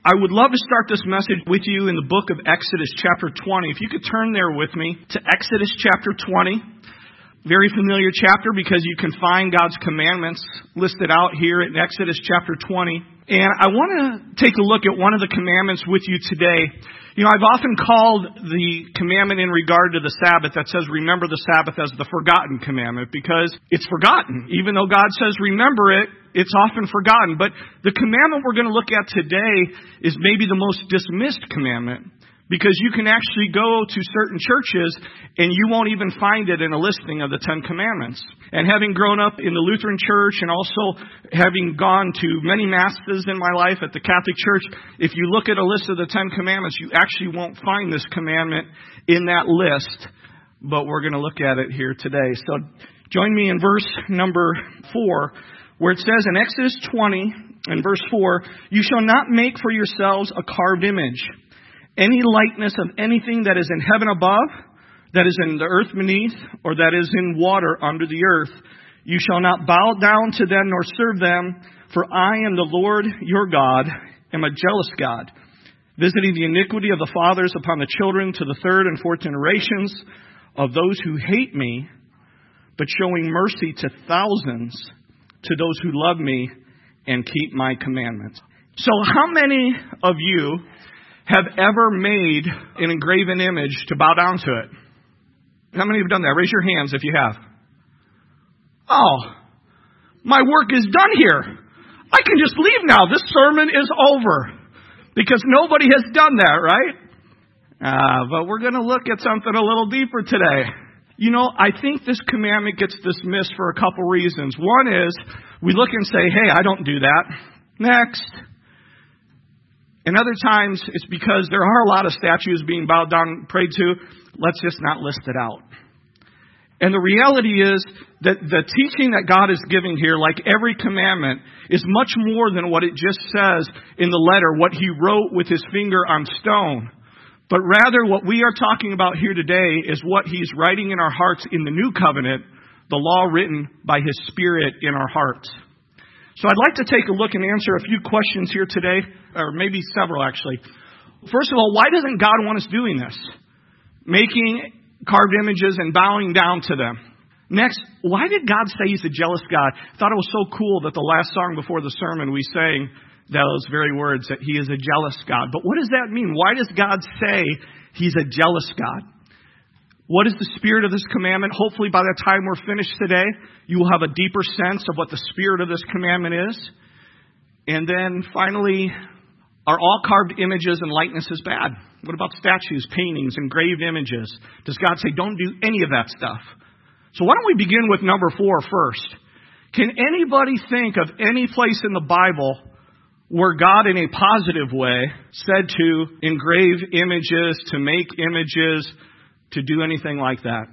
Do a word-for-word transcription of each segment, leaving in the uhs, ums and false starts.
I would love to start this message with you in the book of Exodus chapter twenty. If you could turn there with me to Exodus chapter twenty. Very familiar chapter because you can find God's commandments listed out here in Exodus chapter twenty. And I want to take a look at one of the commandments with you today. You know, I've often called the commandment in regard to the Sabbath that says remember the Sabbath as the forgotten commandment because it's forgotten. Even though God says remember it, it's often forgotten. But the commandment we're going to look at today is maybe the most dismissed commandment. Because you can actually go to certain churches and you won't even find it in a listing of the Ten Commandments. And having grown up in the Lutheran Church and also having gone to many masses in my life at the Catholic Church, if you look at a list of the Ten Commandments, you actually won't find this commandment in that list. But we're going to look at it here today. So join me in verse number four, where it says in Exodus twenty and verse four, "You shall not make for yourselves a carved image, any likeness of anything that is in heaven above, that is in the earth beneath, or that is in water under the earth. You shall not bow down to them nor serve them, for I am the Lord your God, am a jealous God, visiting the iniquity of the fathers upon the children to the third and fourth generations of those who hate me, but showing mercy to thousands, to those who love me and keep my commandments." So how many of you have ever made an engraven image to bow down to it? How many have done that? Raise your hands if you have. Oh, my work is done here. I can just leave now. This sermon is over. Because nobody has done that, right? Uh, but we're going to look at something a little deeper today. You know, I think this commandment gets dismissed for a couple reasons. One is we look and say, hey, I don't do that. Next. And other times, it's because there are a lot of statues being bowed down and prayed to. Let's just not list it out. And the reality is that the teaching that God is giving here, like every commandment, is much more than what it just says in the letter, what he wrote with his finger on stone. But rather, what we are talking about here today is what he's writing in our hearts in the new covenant, the law written by his Spirit in our hearts. So I'd like to take a look and answer a few questions here today, or maybe several actually. First of all, why doesn't God want us doing this? Making carved images and bowing down to them. Next, why did God say he's a jealous God? I thought it was so cool that the last song before the sermon we sang those very words, that he is a jealous God. But what does that mean? Why does God say he's a jealous God? What is the spirit of this commandment? Hopefully by the time we're finished today, you will have a deeper sense of what the spirit of this commandment is. And then finally, are all carved images and likenesses bad? What about statues, paintings, engraved images? Does God say don't do any of that stuff? So why don't we begin with number four first? Can anybody think of any place in the Bible where God in a positive way said to engrave images, to make images, to do anything like that?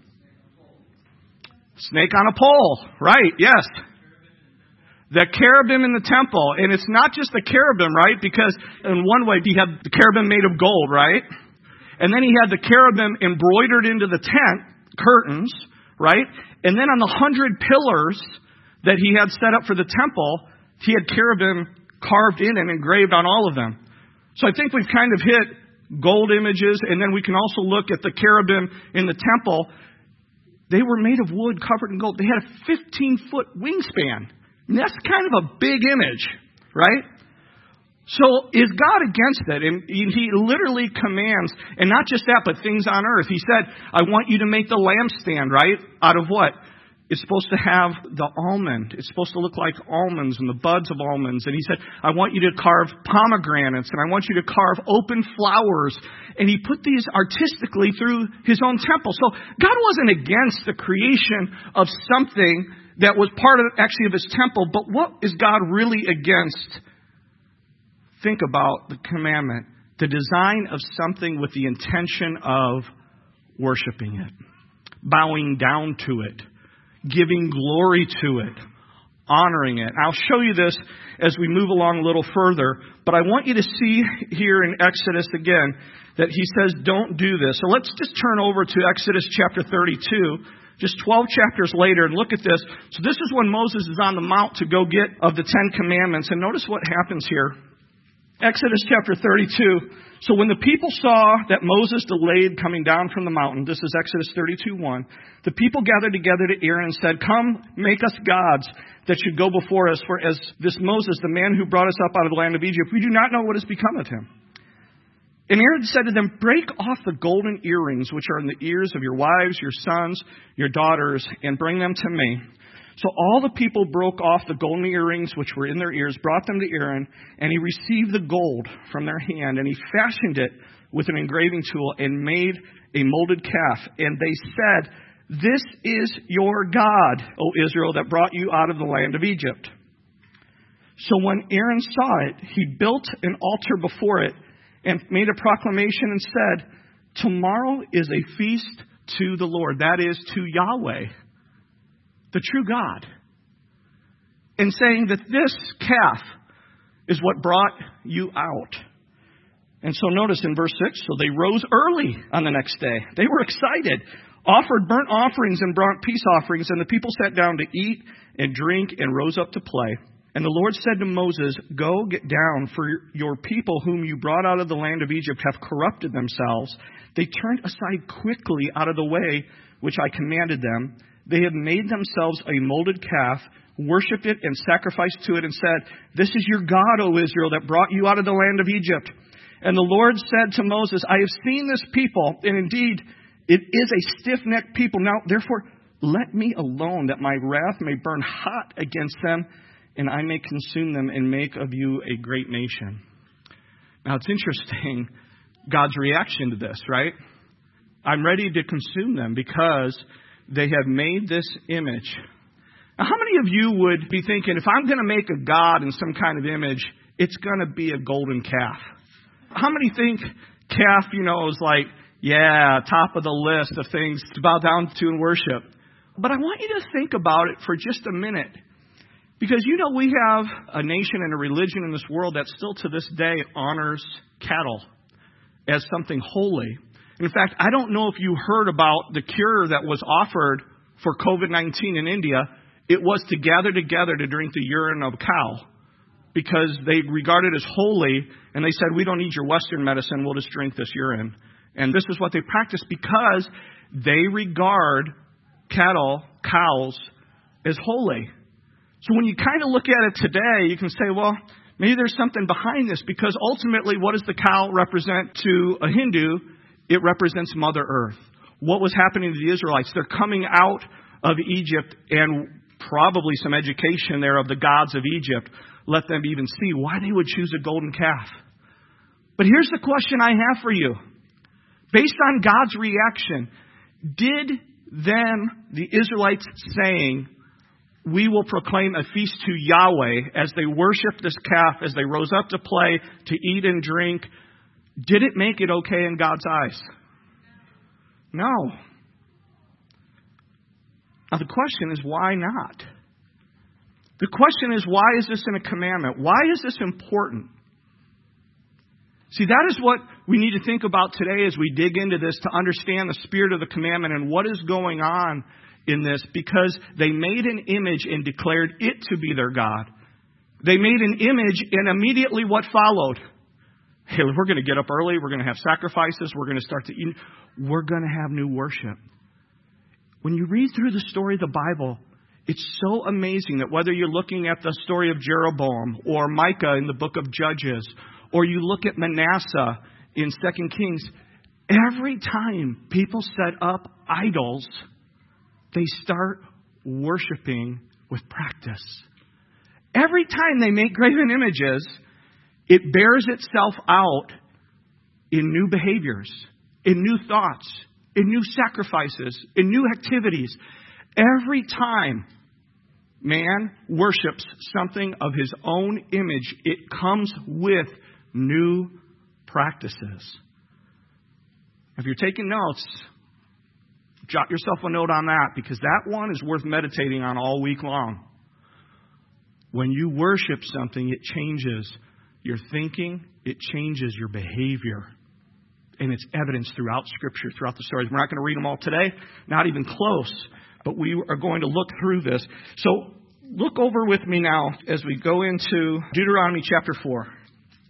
Snake on a pole. Right, yes. The cherubim in the temple. And it's not just the cherubim, right? Because in one way, he had the cherubim made of gold, right? And then he had the cherubim embroidered into the tent, curtains, right? And then on the hundred pillars that he had set up for the temple, he had cherubim carved in and engraved on all of them. So I think we've kind of hit gold images, and then we can also look at the cherubim in the temple. They were made of wood covered in gold. They had a fifteen-foot wingspan. And that's kind of a big image, right? So is God against it? And he literally commands, and not just that, but things on earth. He said, I want you to make the lampstand, right? Out of what? It's supposed to have the almond. It's supposed to look like almonds and the buds of almonds. And he said, I want you to carve pomegranates, and I want you to carve open flowers. And he put these artistically through his own temple. So God wasn't against the creation of something that was part of actually of his temple. But what is God really against? Think about the commandment. The design of something with the intention of worshiping it, bowing down to it, giving glory to it, honoring it. I'll show you this as we move along a little further, but I want you to see here in Exodus again that he says don't do this. So let's just turn over to Exodus chapter thirty-two, just twelve chapters later, and look at this. So this is when Moses is on the mount to go get of the Ten Commandments, and notice what happens here. Exodus chapter thirty-two. So when the people saw that Moses delayed coming down from the mountain, this is Exodus thirty-two one, the people gathered together to Aaron and said, "Come, make us gods that should go before us, for as this Moses, the man who brought us up out of the land of Egypt, we do not know what has become of him." And Aaron said to them, "Break off the golden earrings which are in the ears of your wives, your sons, your daughters, and bring them to me." So all the people broke off the golden earrings which were in their ears, brought them to Aaron, and he received the gold from their hand, and he fashioned it with an engraving tool and made a molded calf. And they said, "This is your God, O Israel, that brought you out of the land of Egypt." So when Aaron saw it, he built an altar before it and made a proclamation and said, "Tomorrow is a feast to the Lord," that is, to Yahweh, the true God, and saying that this calf is what brought you out. And so notice in verse six, so they rose early on the next day. They were excited, offered burnt offerings and brought peace offerings, and the people sat down to eat and drink and rose up to play. And the Lord said to Moses, "Go, get down, for your people whom you brought out of the land of Egypt have corrupted themselves. They turned aside quickly out of the way which I commanded them. They have made themselves a molded calf, worshipped it, and sacrificed to it, and said, 'This is your God, O Israel, that brought you out of the land of Egypt.' And the Lord said to Moses, 'I have seen this people, and indeed it is a stiff-necked people. Now, therefore, let me alone, that my wrath may burn hot against them, and I may consume them and make of you a great nation.'" Now, it's interesting, God's reaction to this, right? I'm ready to consume them because they have made this image. Now, how many of you would be thinking, if I'm going to make a god in some kind of image, it's going to be a golden calf? How many think calf, you know, is like, yeah, top of the list of things to bow down to and worship? But I want you to think about it for just a minute. Because, you know, we have a nation and a religion in this world that still to this day honors cattle as something holy. In fact, I don't know if you heard about the cure that was offered for covid nineteen in India. It was to gather together to drink the urine of a cow because they regarded it as holy, and they said, "We don't need your Western medicine, we'll just drink this urine." And this is what they practice because they regard cattle, cows, as holy. So when you kind of look at it today, you can say, well, maybe there's something behind this, because ultimately, what does the cow represent to a Hindu? It represents Mother Earth. What was happening to the Israelites? They're coming out of Egypt, and probably some education there of the gods of Egypt let them even see why they would choose a golden calf. But here's the question I have for you. Based on God's reaction, did then the Israelites saying, "We will proclaim a feast to Yahweh," as they worshiped this calf, as they rose up to play, to eat and drink, did it make it okay in God's eyes? No. Now the question is, why not? The question is, why is this in a commandment? Why is this important? See, that is what we need to think about today as we dig into this, to understand the spirit of the commandment and what is going on in this, because they made an image and declared it to be their God. They made an image, and immediately what followed? Hey, we're going to get up early. We're going to have sacrifices. We're going to start to eat. We're going to have new worship. When you read through the story of the Bible, it's so amazing that whether you're looking at the story of Jeroboam or Micah in the book of Judges, or you look at Manasseh in Second Kings, every time people set up idols, they start worshiping with practice. Every time they make graven images, it bears itself out in new behaviors, in new thoughts, in new sacrifices, in new activities. Every time man worships something of his own image, it comes with new practices. If you're taking notes, jot yourself a note on that, because that one is worth meditating on all week long. When you worship something, it changes your thinking, it changes your behavior. And it's evidenced throughout Scripture, throughout the stories. We're not going to read them all today, not even close, but we are going to look through this. So look over with me now as we go into Deuteronomy chapter four.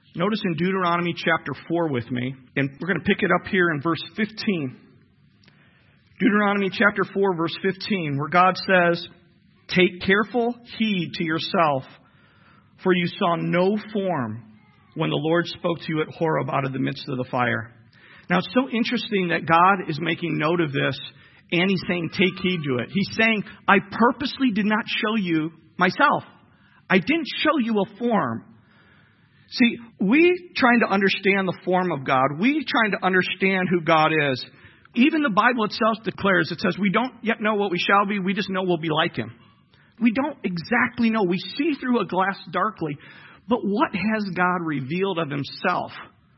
Notice in Deuteronomy chapter four with me, and we're going to pick it up here in verse fifteen. Deuteronomy chapter four, verse fifteen, where God says, "Take careful heed to yourself, for you saw no form when the Lord spoke to you at Horeb out of the midst of the fire." Now, it's so interesting that God is making note of this, and He's saying, take heed to it. He's saying, I purposely did not show you myself. I didn't show you a form. See, we trying to understand the form of God, we trying to understand who God is. Even the Bible itself declares, it says, we don't yet know what we shall be, we just know we'll be like Him. We don't exactly know. We see through a glass darkly. But what has God revealed of Himself?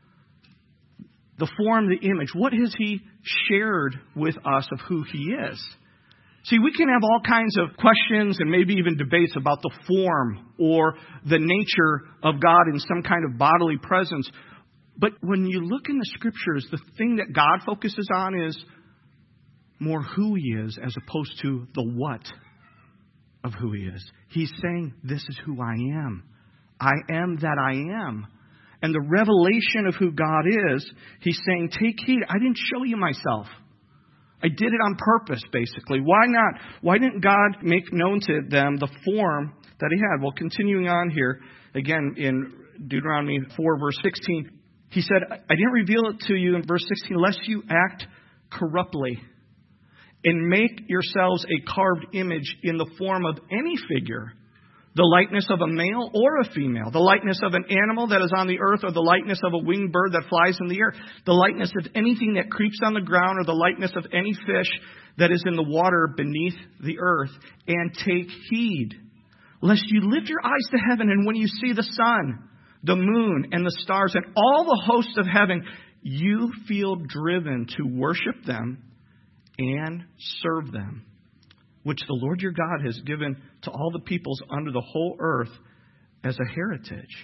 The form, the image. What has He shared with us of who He is? See, we can have all kinds of questions and maybe even debates about the form or the nature of God in some kind of bodily presence. But when you look in the Scriptures, the thing that God focuses on is more who He is as opposed to the what of who He is. He's saying, this is who I am. I am that I am. And the revelation of who God is, He's saying, take heed. I didn't show you myself. I did it on purpose, basically. Why not? Why didn't God make known to them the form that He had? Well, continuing on here, again, in Deuteronomy four, verse sixteen, He said, I didn't reveal it to you in verse sixteen, lest you act corruptly and make yourselves a carved image in the form of any figure, the likeness of a male or a female, the likeness of an animal that is on the earth, or the likeness of a winged bird that flies in the air, the likeness of anything that creeps on the ground, or the likeness of any fish that is in the water beneath the earth. And take heed, lest you lift your eyes to heaven, and when you see the sun, the moon, and the stars, and all the hosts of heaven, you feel driven to worship them and serve them, which the Lord your God has given to all the peoples under the whole earth as a heritage.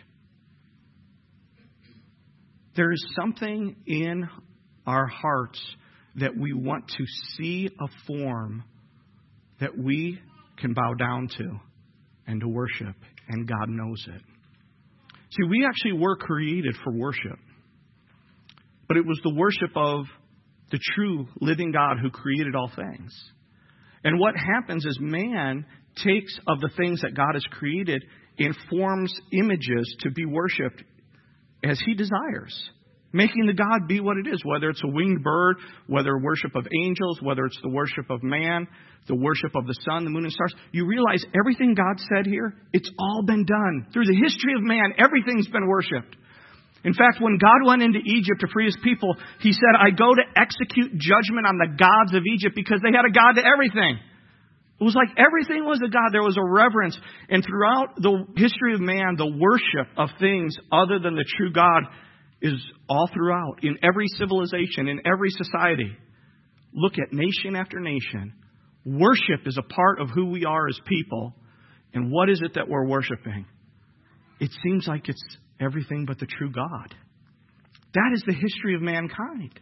There is something in our hearts that we want to see a form that we can bow down to and to worship, and God knows it. See, we actually were created for worship, but it was the worship of the true living God who created all things. And what happens is man takes of the things that God has created and forms images to be worshipped as he desires, making the God be what it is, whether it's a winged bird, whether worship of angels, whether it's the worship of man, the worship of the sun, the moon, and stars. You realize everything God said here, it's all been done. Through the history of man, everything's been worshipped. In fact, when God went into Egypt to free His people, He said, I go to execute judgment on the gods of Egypt, because they had a God to everything. It was like everything was a God. There was a reverence. And throughout the history of man, the worship of things other than the true God is all throughout, in every civilization, in every society. Look at nation after nation. Worship is a part of who we are as people. And what is it that we're worshiping? It seems like it's everything but the true God. That is the history of mankind.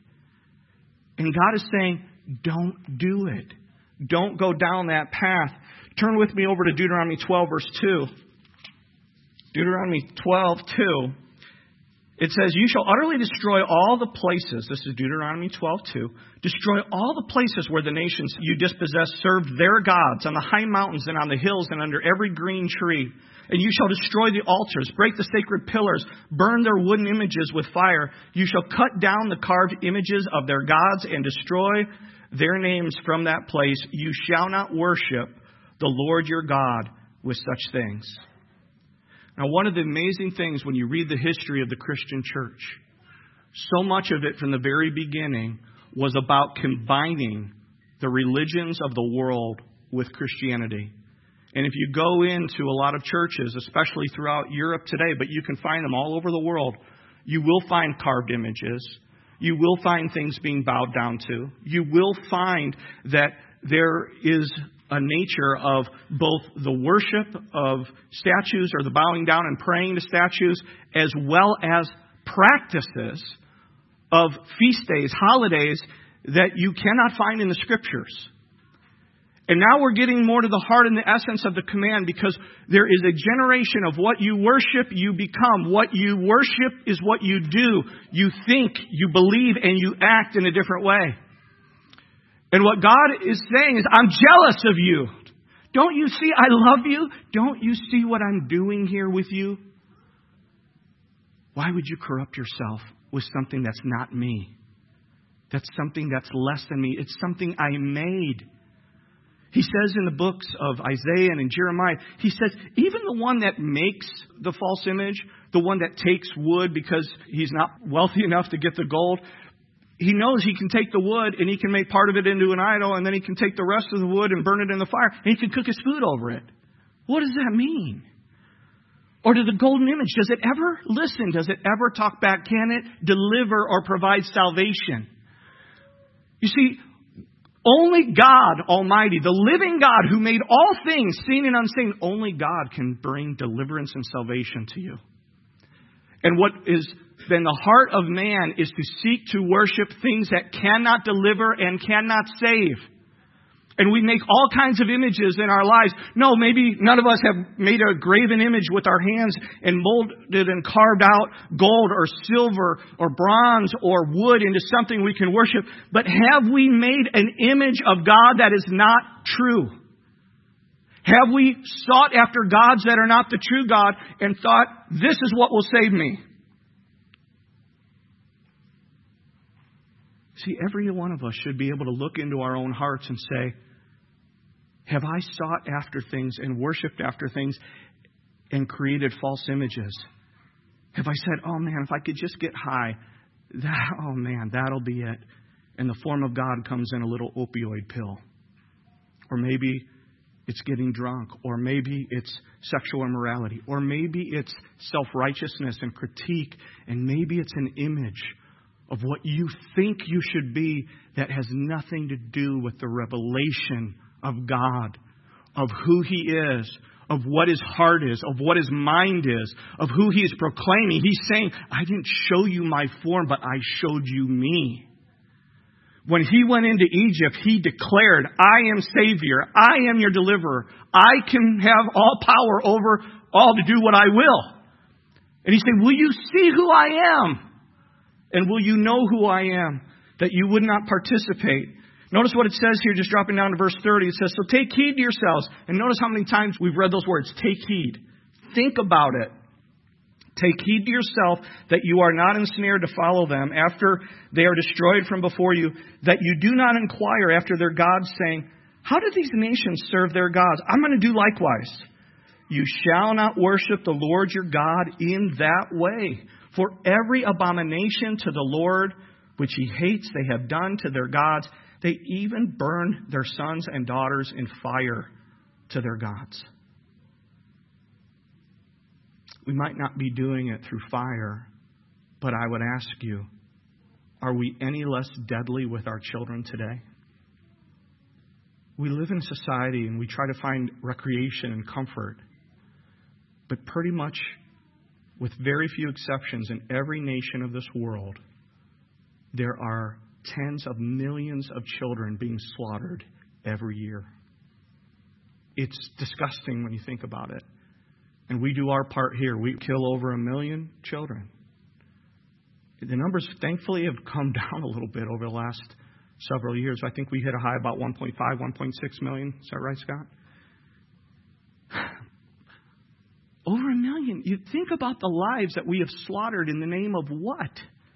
And God is saying, don't do it. Don't go down that path. Turn with me over to Deuteronomy twelve, verse two. Deuteronomy twelve, two. It says, you shall utterly destroy all the places. This is Deuteronomy twelve, two. Destroy all the places where the nations you dispossess served their gods, on the high mountains and on the hills and under every green tree. And you shall destroy the altars, break the sacred pillars, burn their wooden images with fire. You shall cut down the carved images of their gods and destroy their names from that place. You shall not worship the Lord your God with such things. Now, one of the amazing things when you read the history of the Christian church, so much of it from the very beginning was about combining the religions of the world with Christianity. And if you go into a lot of churches, especially throughout Europe today, but you can find them all over the world, you will find carved images. You will find things being bowed down to. You will find that there is a nature of both the worship of statues, or the bowing down and praying to statues, as well as practices of feast days, holidays that you cannot find in the Scriptures. And now we're getting more to the heart and the essence of the command, because there is a generation of what you worship, you become. What you worship is what you do. You think, you believe, and you act in a different way. And what God is saying is, I'm jealous of you. Don't you see I love you? Don't you see what I'm doing here with you? Why would you corrupt yourself with something that's not me? That's something that's less than me. It's something I made. He says in the books of Isaiah and in Jeremiah, he says, even the one that makes the false image, the one that takes wood because he's not wealthy enough to get the gold, he knows he can take the wood and he can make part of it into an idol, and then he can take the rest of the wood and burn it in the fire, and he can cook his food over it. What does that mean? Or to the golden image, does it ever listen? Does it ever talk back? Can it deliver or provide salvation? You see, only God Almighty, the living God who made all things, seen and unseen, only God can bring deliverance and salvation to you. And what is then the heart of man is to seek to worship things that cannot deliver and cannot save. And we make all kinds of images in our lives. No, maybe none of us have made a graven image with our hands and molded and carved out gold or silver or bronze or wood into something we can worship. But have we made an image of God that is not true? Have we sought after gods that are not the true God and thought, this is what will save me? See, every one of us should be able to look into our own hearts and say, have I sought after things and worshipped after things and created false images? Have I said, oh man, if I could just get high, that, oh man, that'll be it. And the form of God comes in a little opioid pill. Or maybe it's getting drunk. Or maybe it's sexual immorality. Or maybe it's self-righteousness and critique. And maybe it's an image of what you think you should be that has nothing to do with the revelation of God, of who He is, of what His heart is, of what His mind is, of who He is proclaiming. He's saying, I didn't show you my form, but I showed you me. When He went into Egypt, He declared, I am Savior. I am your deliverer. I can have all power over all to do what I will. And He said, will you see who I am? And will you know who I am, that you would not participate? Notice what it says here, just dropping down to verse thirty. It says, so take heed to yourselves. And notice how many times we've read those words. Take heed. Think about it. Take heed to yourself that you are not ensnared to follow them after they are destroyed from before you, that you do not inquire after their gods, saying, how do these nations serve their gods? I'm going to do likewise. You shall not worship the Lord your God in that way. For every abomination to the Lord, which He hates, they have done to their gods. They even burn their sons and daughters in fire to their gods. We might not be doing it through fire, but I would ask you, are we any less deadly with our children today? We live in society and we try to find recreation and comfort, but pretty much, with very few exceptions, in every nation of this world, there are tens of millions of children being slaughtered every year. It's disgusting when you think about it. And we do our part here. We kill over a million children. The numbers, thankfully, have come down a little bit over the last several years. I think we hit a high about one point five, one point six million. Is that right, Scott? Over a million. You think about the lives that we have slaughtered in the name of what?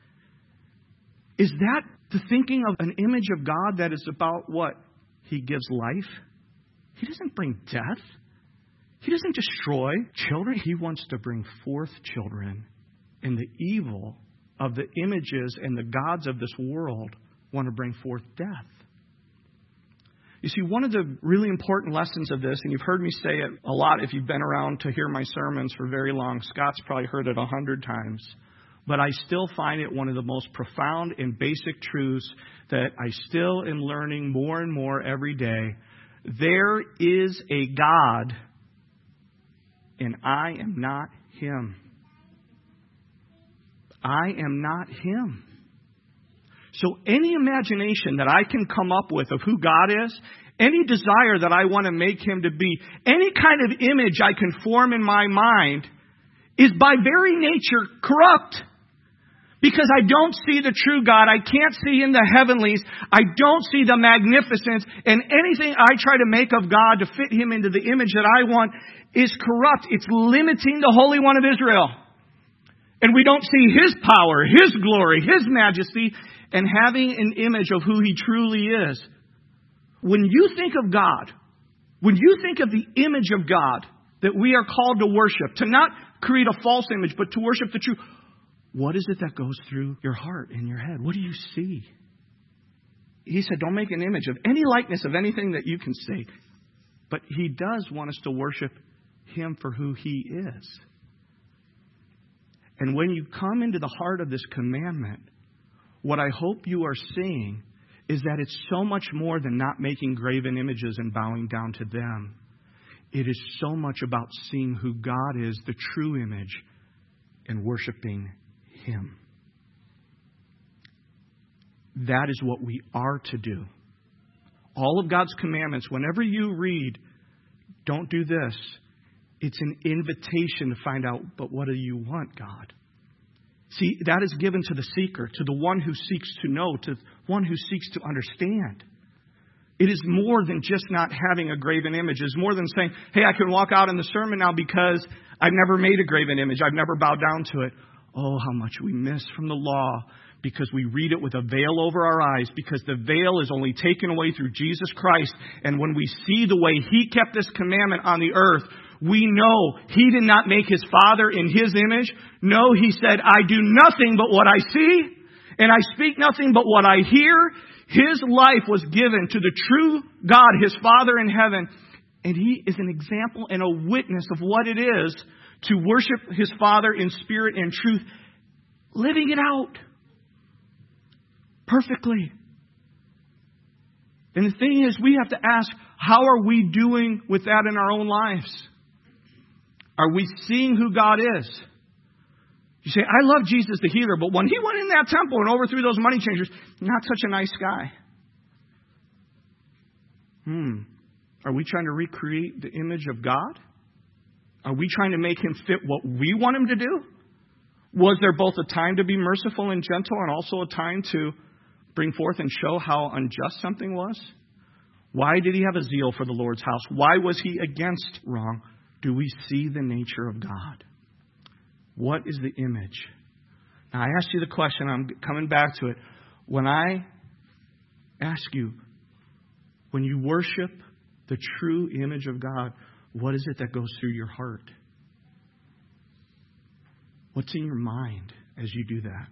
Is that the thinking of an image of God that is about what? He gives life. He doesn't bring death. He doesn't destroy children. He wants to bring forth children. And the evil of the images and the gods of this world want to bring forth death. You see, one of the really important lessons of this, and you've heard me say it a lot if you've been around to hear my sermons for very long. Scott's probably heard it a hundred times. But I still find it one of the most profound and basic truths that I still am learning more and more every day. There is a God, and I am not Him. I am not Him. So any imagination that I can come up with of who God is any desire that I want to make him to be, any kind of image I can form in my mind is by very nature corrupt. Because I don't see the true God. I can't see in the heavenlies. I don't see the magnificence. And anything I try to make of God to fit him into the image that I want is corrupt. It's limiting the Holy One of Israel. And we don't see his power, his glory, his majesty, and having an image of who he truly is. When you think of God, when you think of the image of God that we are called to worship, to not create a false image, but to worship the true, what is it that goes through your heart and your head? What do you see? He said, don't make an image of any likeness of anything that you can see. But he does want us to worship him for who he is. And when you come into the heart of this commandment, what I hope you are seeing is that it's so much more than not making graven images and bowing down to them. It is so much about seeing who God is, the true image, and worshiping him. That is what we are to do. All of God's commandments, whenever you read, don't do this, it's an invitation to find out, but what do you want, God? See, that is given to the seeker, to the one who seeks to know, to one who seeks to understand. It is more than just not having a graven image. It's more than saying, hey, I can walk out in the sermon now because I've never made a graven image. I've never bowed down to it. Oh, how much we miss from the law because we read it with a veil over our eyes, because the veil is only taken away through Jesus Christ. And when we see the way he kept this commandment on the earth, we know he did not make his Father in his image. No, he said, I do nothing but what I see, and I speak nothing but what I hear. His life was given to the true God, his Father in heaven. And he is an example and a witness of what it is to worship his Father in spirit and truth, living it out perfectly. And the thing is, we have to ask, how are we doing with that in our own lives? Are we seeing who God is? You say, I love Jesus the healer, but when he went in that temple and overthrew those money changers, not such a nice guy. Hmm. Are we trying to recreate the image of God? Are we trying to make him fit what we want him to do? Was there both a time to be merciful and gentle and also a time to bring forth and show how unjust something was? Why did he have a zeal for the Lord's house? Why was he against wrong? Do we see the nature of God? What is the image? Now, I asked you the question. I'm coming back to it. When I ask you, when you worship the true image of God, what is it that goes through your heart? What's in your mind as you do that?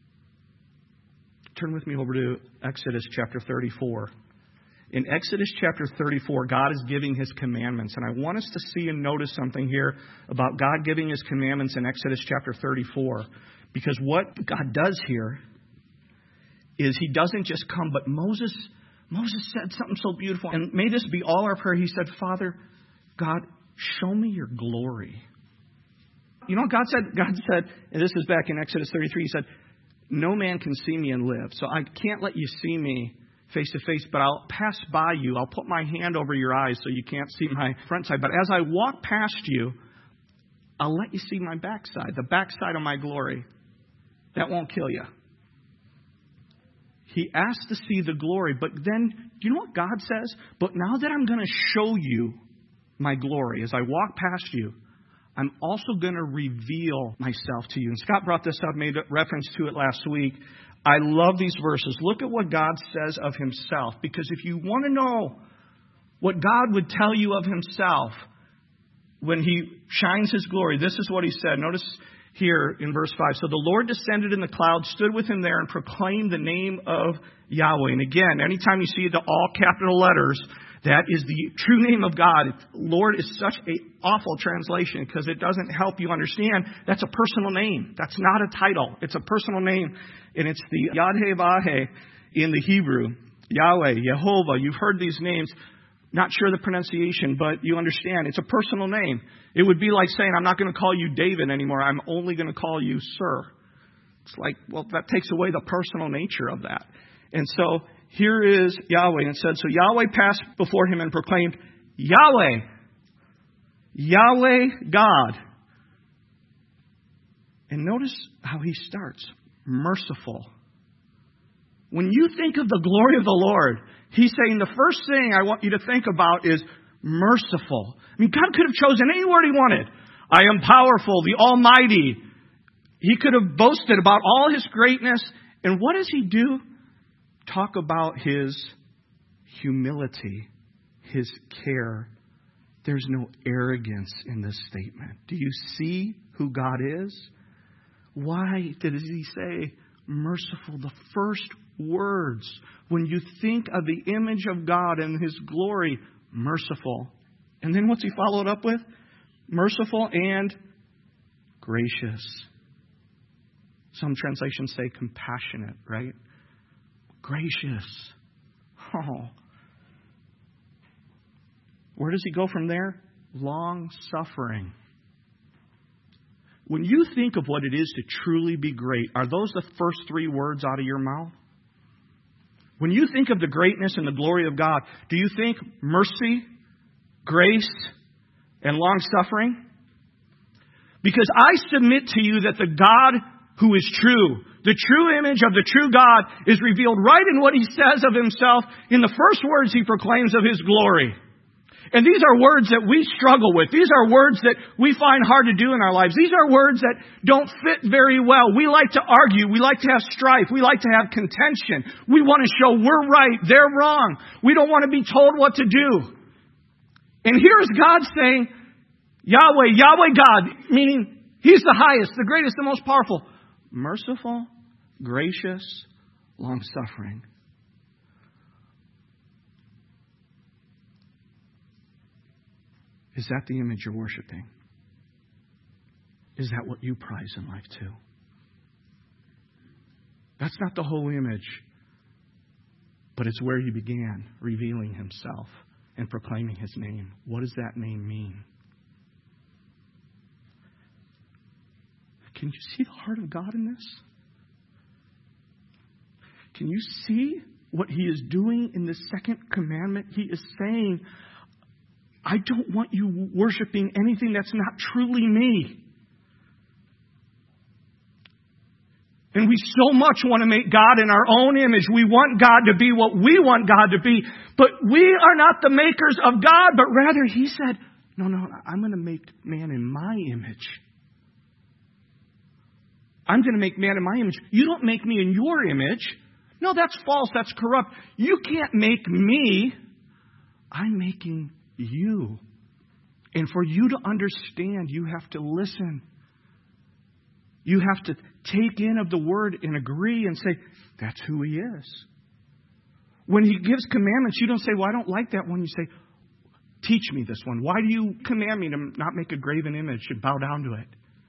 Turn with me over to Exodus chapter thirty-four. In Exodus chapter thirty-four, God is giving his commandments. And I want us to see and notice something here about God giving his commandments in Exodus chapter thirty-four. Because what God does here is he doesn't just come, but Moses, Moses said something so beautiful. And may this be all our prayer. He said, Father, God, show me your glory. You know what God said? God said, and this is back in Exodus thirty-three, he said, no man can see me and live. So I can't let you see me face to face, but I'll pass by you. I'll put my hand over your eyes so you can't see my front side. But as I walk past you, I'll let you see my backside, the backside of my glory. That won't kill you. He asked to see the glory, but then, do you know what God says? But now that I'm going to show you my glory, as I walk past you, I'm also going to reveal myself to you. And Scott brought this up, made a reference to it last week. I love these verses. Look at what God says of himself. Because if you want to know what God would tell you of himself when he shines his glory, this is what he said. Notice here in verse five. So the Lord descended in the cloud, stood with him there, and proclaimed the name of Yahweh. And again, anytime you see the all capital letters, that is the true name of God. Lord is such an awful translation because it doesn't help you understand. That's a personal name. That's not a title. It's a personal name. And it's the Yad-Heh-Vah-Heh in the Hebrew. Yahweh, Jehovah. You've heard these names. Not sure the pronunciation, but you understand. It's a personal name. It would be like saying, I'm not going to call you David anymore. I'm only going to call you Sir. It's like, well, that takes away the personal nature of that. And so here is Yahweh. And it said, so Yahweh passed before him and proclaimed, Yahweh, Yahweh God. And notice how he starts. Merciful. When you think of the glory of the Lord, he's saying the first thing I want you to think about is merciful. I mean, God could have chosen any word he wanted. I am powerful, the Almighty. He could have boasted about all his greatness. And what does he do? Talk about his humility, his care. There's no arrogance in this statement. Do you see who God is? Why did he say merciful? The first words, when you think of the image of God and his glory, merciful. And then what's he followed up with? Merciful and gracious. Some translations say compassionate, right? Gracious. Oh. Where does he go from there? Long suffering. When you think of what it is to truly be great, are those the first three words out of your mouth? When you think of the greatness and the glory of God, do you think mercy, grace, and long suffering? Because I submit to you that the God who is true, the true image of the true God, is revealed right in what he says of himself in the first words he proclaims of his glory. And these are words that we struggle with. These are words that we find hard to do in our lives. These are words that don't fit very well. We like to argue. We like to have strife. We like to have contention. We want to show we're right, they're wrong. We don't want to be told what to do. And here's God saying, Yahweh, Yahweh God, meaning he's the highest, the greatest, the most powerful. Merciful, gracious, long-suffering. Is that the image you're worshiping? Is that what you prize in life too? That's not the whole image, but it's where he began revealing himself and proclaiming his name. What does that name mean? Can you see the heart of God in this? Can you see what he is doing in the second commandment? He is saying, I don't want you worshiping anything that's not truly me. And we so much want to make God in our own image. We want God to be what we want God to be. But we are not the makers of God, but rather he said, no, no, I'm going to make man in my image. I'm going to make man in my image. You don't make me in your image. No, that's false. That's corrupt. You can't make me. I'm making you. And for you to understand, you have to listen. You have to take in of the word and agree and say, that's who he is. When he gives commandments, you don't say, well, I don't like that one. You say, teach me this one. Why do you command me to not make a graven image and bow down to it?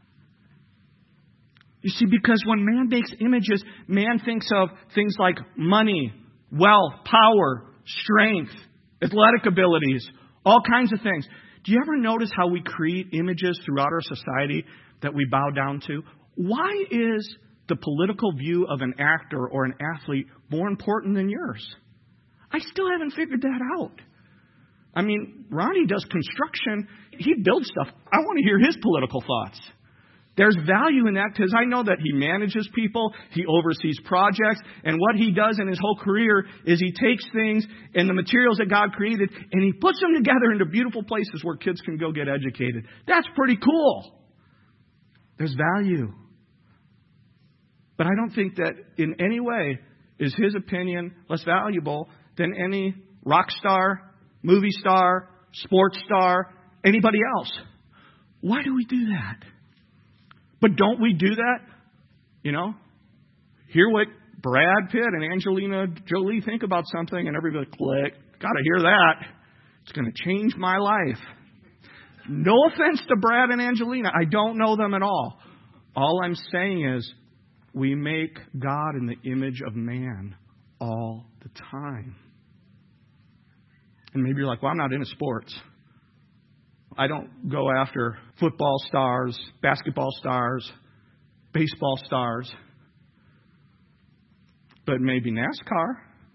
You see, because when man makes images, man thinks of things like money, wealth, power, strength, athletic abilities, all kinds of things. Do you ever notice how we create images throughout our society that we bow down to? Why is the political view of an actor or an athlete more important than yours? I still haven't figured that out. I mean, Ronnie does construction. He builds stuff. I want to hear his political thoughts. There's value in that because I know that he manages people, he oversees projects, and what he does in his whole career is he takes things and the materials that God created and he puts them together into beautiful places where kids can go get educated. That's pretty cool. There's value. But I don't think that in any way is his opinion less valuable than any rock star, movie star, sports star, anybody else. Why do we do that? But don't we do that? You know, hear what Brad Pitt and Angelina Jolie think about something and everybody click. Got to hear that. It's going to change my life. No offense to Brad and Angelina. I don't know them at all. All I'm saying is we make God in the image of man all the time. And maybe you're like, well, I'm not into sports. I don't go after football stars, basketball stars, baseball stars, but maybe NASCAR,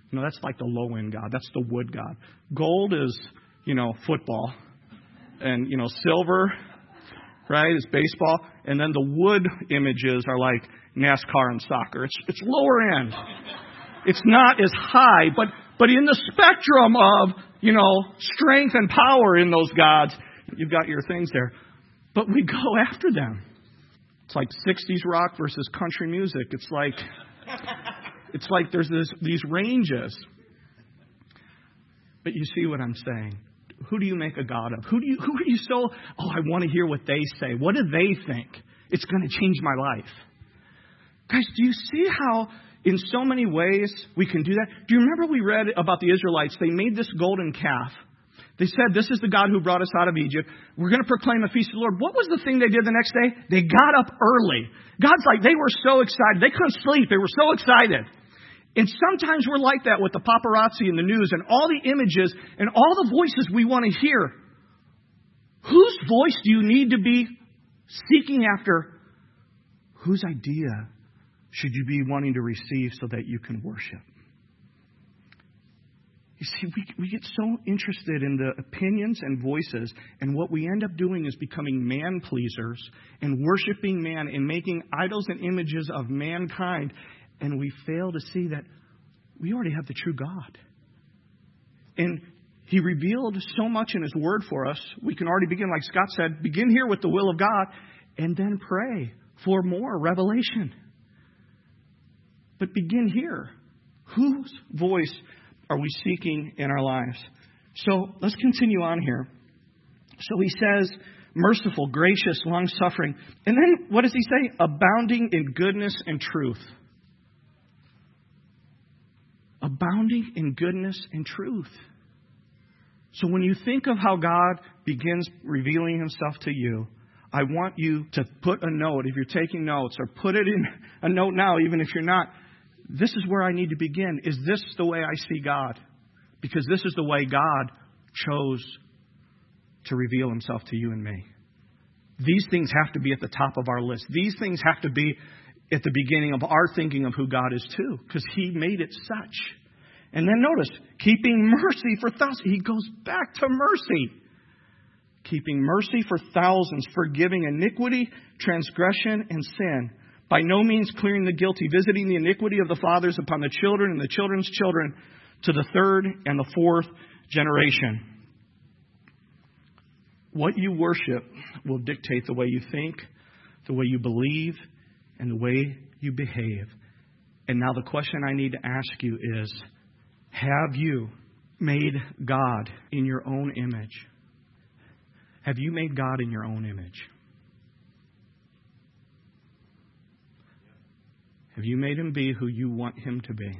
No, that's like the low-end God. That's the wood God. Gold is, you know, football. And, you know, silver, right, is baseball. And then the wood images are like NASCAR and soccer. It's it's lower end. It's not as high, but but in the spectrum of, you know, strength and power in those gods, you've got your things there. But we go after them. It's like sixties rock versus country music. It's like it's like there's this, these ranges. But you see what I'm saying. Who do you make a God of? Who do you who are you so oh I want to hear what they say. What do they think? It's going to change my life. Guys, do you see how in so many ways we can do that? Do you remember we read about the Israelites? They made this golden calf. They said, this is the God who brought us out of Egypt. We're going to proclaim a feast of the Lord. What was the thing they did the next day? They got up early. God's like, they were so excited. They couldn't sleep. They were so excited. And sometimes we're like that with the paparazzi and the news and all the images and all the voices we want to hear. Whose voice do you need to be seeking after? Whose idea should you be wanting to receive so that you can worship? You see, we, we get so interested in the opinions and voices, and what we end up doing is becoming man-pleasers and worshiping man and making idols and images of mankind, and we fail to see that we already have the true God. And He revealed so much in His Word for us. We can already begin, like Scott said, begin here with the will of God, and then pray for more revelation. But begin here. Whose voice are we seeking in our lives? So let's continue on here. So He says, merciful, gracious, long-suffering. And then what does He say? Abounding in goodness and truth. Abounding in goodness and truth. So when you think of how God begins revealing Himself to you, I want you to put a note, if you're taking notes, or put it in a note now, even if you're not. This is where I need to begin. Is this the way I see God? Because this is the way God chose to reveal Himself to you and me. These things have to be at the top of our list. These things have to be at the beginning of our thinking of who God is too, because He made it such. And then notice, keeping mercy for thousands. He goes back to mercy. Keeping mercy for thousands, forgiving iniquity, transgression, and sin. By no means clearing the guilty, visiting the iniquity of the fathers upon the children and the children's children to the third and the fourth generation. What you worship will dictate the way you think, the way you believe, and the way you behave. And now the question I need to ask you is, have you made God in your own image? Have you made God in your own image? Have you made Him be who you want Him to be?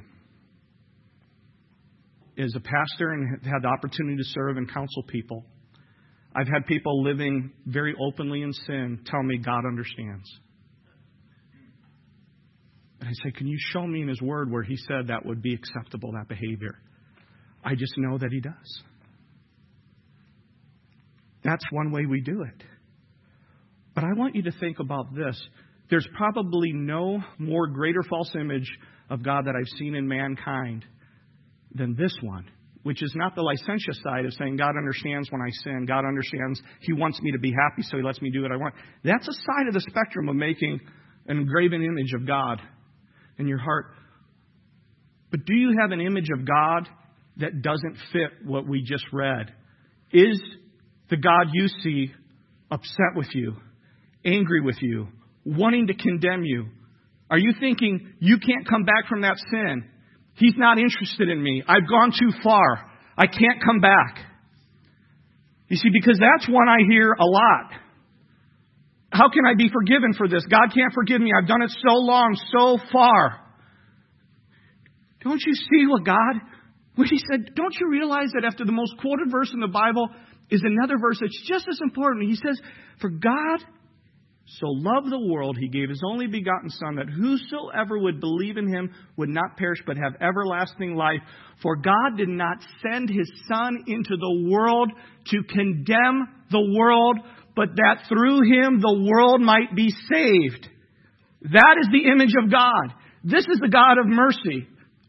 As a pastor and have had the opportunity to serve and counsel people, I've had people living very openly in sin tell me God understands. And I say, can you show me in His Word where He said that would be acceptable, that behavior? I just know that He does. That's one way we do it. But I want you to think about this. There's probably no more greater false image of God that I've seen in mankind than this one, which is not the licentious side of saying God understands when I sin. God understands He wants me to be happy, so He lets me do what I want. That's a side of the spectrum of making an engraven image of God in your heart. But do you have an image of God that doesn't fit what we just read? Is the God you see upset with you, angry with you, wanting to condemn you? Are you thinking you can't come back from that sin? He's not interested in me. I've gone too far. I can't come back. You see, because that's one I hear a lot. How can I be forgiven for this? God can't forgive me. I've done it so long, so far. Don't you see what God, when He said, don't you realize that after the most quoted verse in the Bible is another verse that's just as important? He says, for God so loved the world, He gave His only begotten Son, that whosoever would believe in Him would not perish but have everlasting life. For God did not send His Son into the world to condemn the world, but that through Him the world might be saved. That is the image of God. This is the God of mercy.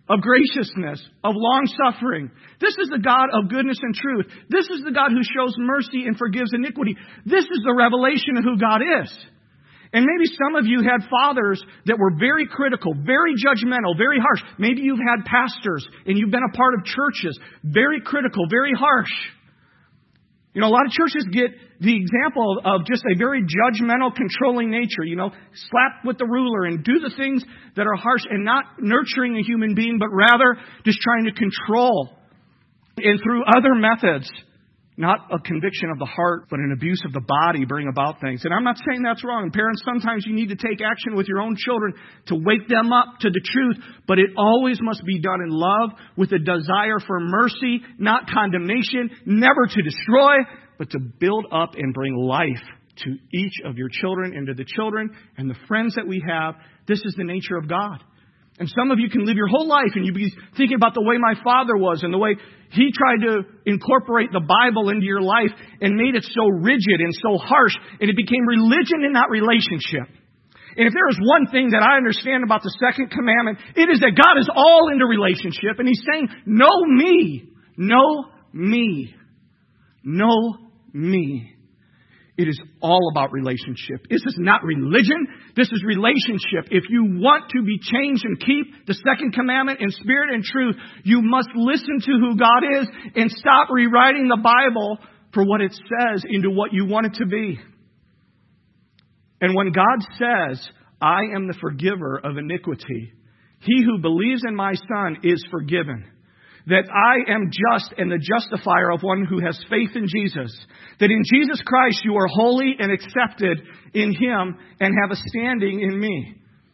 of graciousness, of long-suffering. This is the God of goodness and truth. This is the God who shows mercy and forgives iniquity. This is the revelation of who God is. And maybe some of you had fathers that were very critical, very judgmental, very harsh. Maybe you've had pastors and you've been a part of churches, very critical, very harsh. You know, a lot of churches get the example of just a very judgmental, controlling nature. You know, slap with the ruler and do the things that are harsh and not nurturing a human being, but rather just trying to control. And through other methods, not a conviction of the heart, but an abuse of the body, bring about things. And I'm not saying that's wrong. And parents, sometimes you need to take action with your own children to wake them up to the truth. But it always must be done in love, with a desire for mercy, not condemnation, never to destroy, but to build up and bring life to each of your children and to the children and the friends that we have. This is the nature of God. And some of you can live your whole life and you be thinking about the way my father was and the way he tried to incorporate the Bible into your life and made it so rigid and so harsh, and it became religion and not relationship. And if there is one thing that I understand about the second commandment, it is that God is all into relationship, and He's saying, know me, know me, know me. It is all about relationship. This is not religion. This is relationship. If you want to be changed and keep the second commandment in spirit and truth, you must listen to who God is and stop rewriting the Bible for what it says into what you want it to be. And when God says, I am the forgiver of iniquity, he who believes in my Son is forgiven. That I am just and the justifier of one who has faith in Jesus. That in Jesus Christ you are holy and accepted in Him and have a standing in me.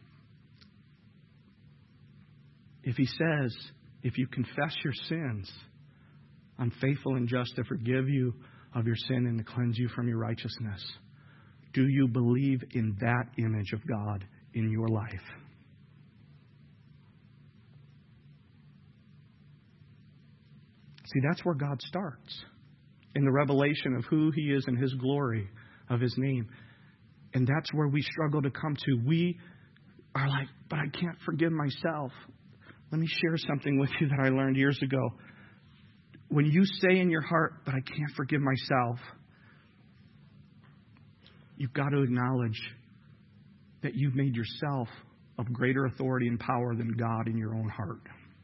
If He says, if you confess your sins, I'm faithful and just to forgive you of your sin and to cleanse you from your righteousness. Do you believe in that image of God in your life? See, that's where God starts, in the revelation of who He is and His glory, of His name. And that's where we struggle to come to. We are like, but I can't forgive myself. Let me share something with you that I learned years ago. When you say in your heart, but I can't forgive myself, you've got to acknowledge that you've made yourself of greater authority and power than God in your own heart.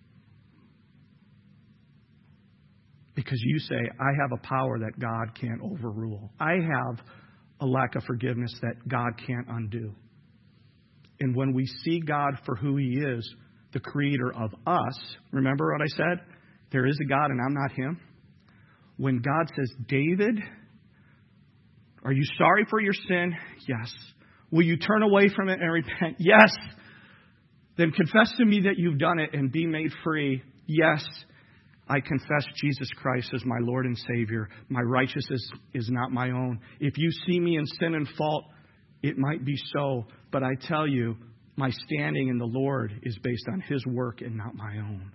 Because you say, I have a power that God can't overrule. I have a lack of forgiveness that God can't undo. And when we see God for who He is, the creator of us, remember what I said? There is a God and I'm not Him. When God says, David, are you sorry for your sin? Yes. Will you turn away from it and repent? Yes. Then confess to me that you've done it and be made free. Yes. I confess Jesus Christ as my Lord and Savior. My righteousness is not my own. If you see me in sin and fault, it might be so. But I tell you, my standing in the Lord is based on His work and not my own.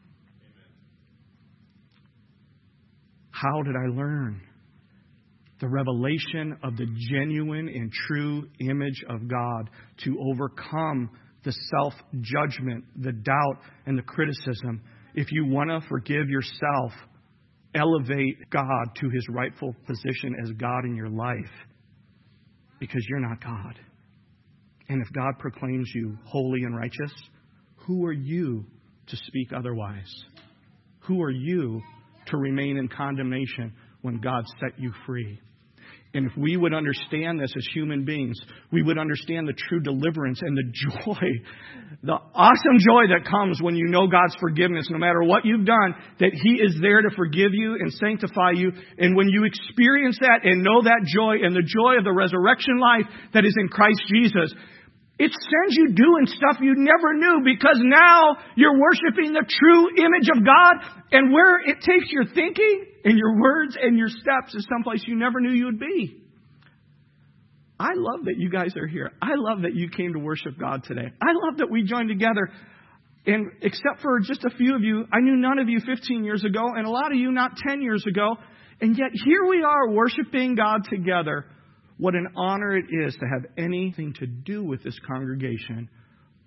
How did I learn? The revelation of the genuine and true image of God to overcome the self-judgment, the doubt, and the criticism. If you want to forgive yourself, elevate God to His rightful position as God in your life, because you're not God. And if God proclaims you holy and righteous, who are you to speak otherwise? Who are you to remain in condemnation when God set you free? And if we would understand this as human beings, we would understand the true deliverance and the joy, the awesome joy that comes when you know God's forgiveness, no matter what you've done, that He is there to forgive you and sanctify you. And when you experience that and know that joy and the joy of the resurrection life that is in Christ Jesus, it sends you doing stuff you never knew, because now you're worshiping the true image of God. And where it takes your thinking and your words and your steps is someplace you never knew you would be. I love that you guys are here. I love that you came to worship God today. I love that we joined together. And except for just a few of you, I knew none of you fifteen years ago, and a lot of you not ten years ago. And yet here we are worshiping God together. What an honor it is to have anything to do with this congregation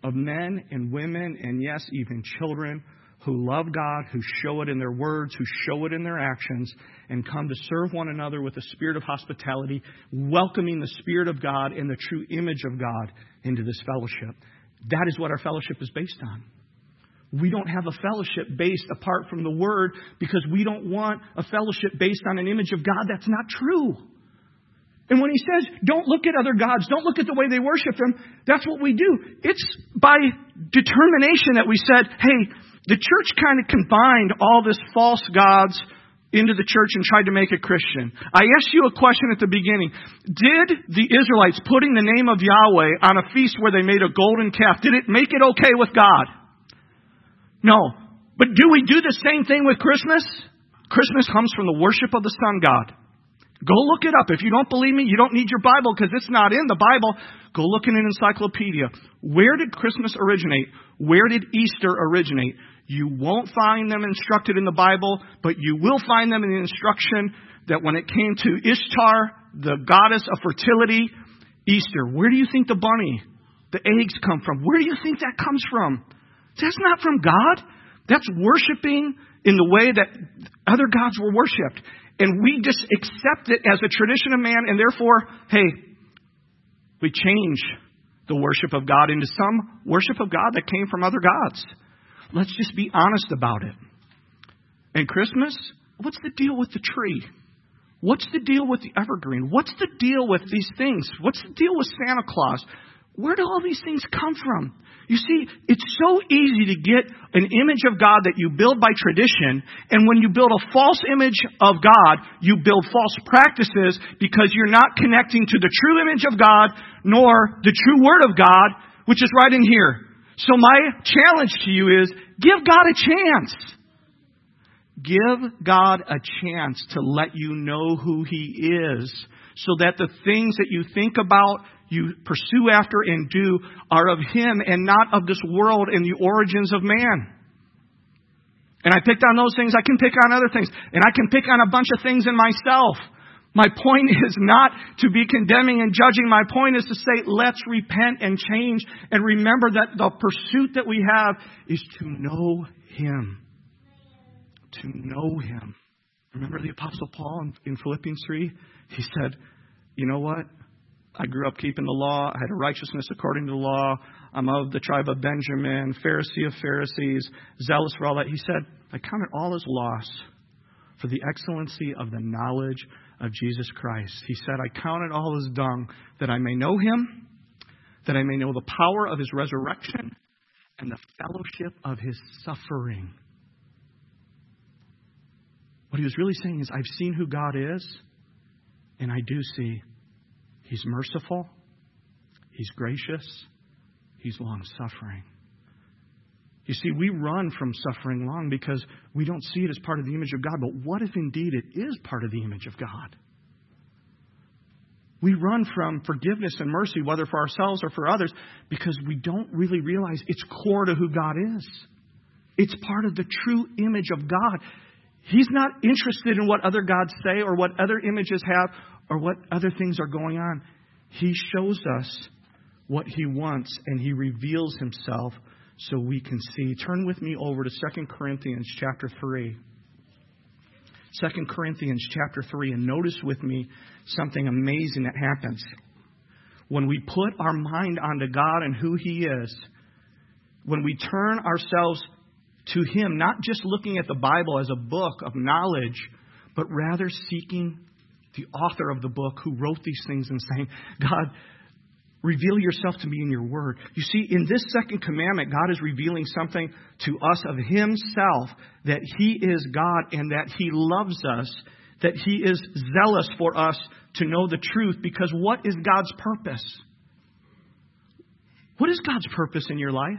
of men and women and, yes, even children who love God, who show it in their words, who show it in their actions, and come to serve one another with a spirit of hospitality, welcoming the Spirit of God and the true image of God into this fellowship. That is what our fellowship is based on. We don't have a fellowship based apart from the Word because we don't want a fellowship based on an image of God that's not true. And when he says, don't look at other gods, don't look at the way they worship them, that's what we do. It's by determination that we said, hey, the church kind of combined all this false gods into the church and tried to make it Christian. I asked you a question at the beginning. Did the Israelites putting the name of Yahweh on a feast where they made a golden calf, did it make it okay with God? No. But do we do the same thing with Christmas? Christmas comes from the worship of the Son God. Go look it up. If you don't believe me, you don't need your Bible because it's not in the Bible. Go look in an encyclopedia. Where did Christmas originate? Where did Easter originate? You won't find them instructed in the Bible, but you will find them in the instruction that when it came to Ishtar, the goddess of fertility, Easter. Where do you think the bunny, the eggs come from? Where do you think that comes from? That's not from God. That's worshiping in the way that other gods were worshipped. And we just accept it as a tradition of man, and therefore, hey, we change the worship of God into some worship of God that came from other gods. Let's just be honest about it. And Christmas, what's the deal with the tree? What's the deal with the evergreen? What's the deal with these things? What's the deal with Santa Claus? Where do all these things come from? You see, it's so easy to get an image of God that you build by tradition, and when you build a false image of God, you build false practices because you're not connecting to the true image of God, nor the true Word of God, which is right in here. So my challenge to you is, give God a chance. Give God a chance to let you know who He is, so that the things that you think about, you pursue after and do are of Him and not of this world and the origins of man. And I picked on those things. I can pick on other things. And I can pick on a bunch of things in myself. My point is not to be condemning and judging. My point is to say, let's repent and change and remember that the pursuit that we have is to know Him. To know Him. Remember the Apostle Paul in, in Philippians three? He said, you know what? I grew up keeping the law. I had a righteousness according to the law. I'm of the tribe of Benjamin, Pharisee of Pharisees, zealous for all that. He said, I count it all as loss for the excellency of the knowledge of Jesus Christ. He said, I count it all as dung that I may know Him, that I may know the power of His resurrection and the fellowship of His suffering. What he was really saying is, I've seen who God is, and I do see He's merciful, He's gracious, He's long-suffering. You see, we run from suffering long because we don't see it as part of the image of God. But what if indeed it is part of the image of God? We run from forgiveness and mercy, whether for ourselves or for others, because we don't really realize it's core to who God is. It's part of the true image of God. He's not interested in what other gods say or what other images have or what other things are going on. He shows us what He wants, and He reveals Himself so we can see. Turn with me over to Second Corinthians chapter three. Second Corinthians chapter three, and notice with me something amazing that happens. When we put our mind onto God and who He is, when we turn ourselves to Him, not just looking at the Bible as a book of knowledge, but rather seeking the author of the book who wrote these things and saying, God, reveal Yourself to me in Your Word. You see, in this second commandment, God is revealing something to us of Himself, that He is God and that He loves us, that He is zealous for us to know the truth. Because what is God's purpose? What is God's purpose in your life?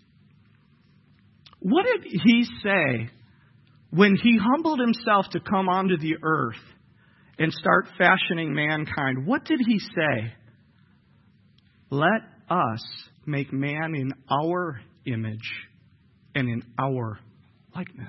What did He say when He humbled Himself to come onto the earth and start fashioning mankind? What did He say? Let us make man in our image and in our likeness.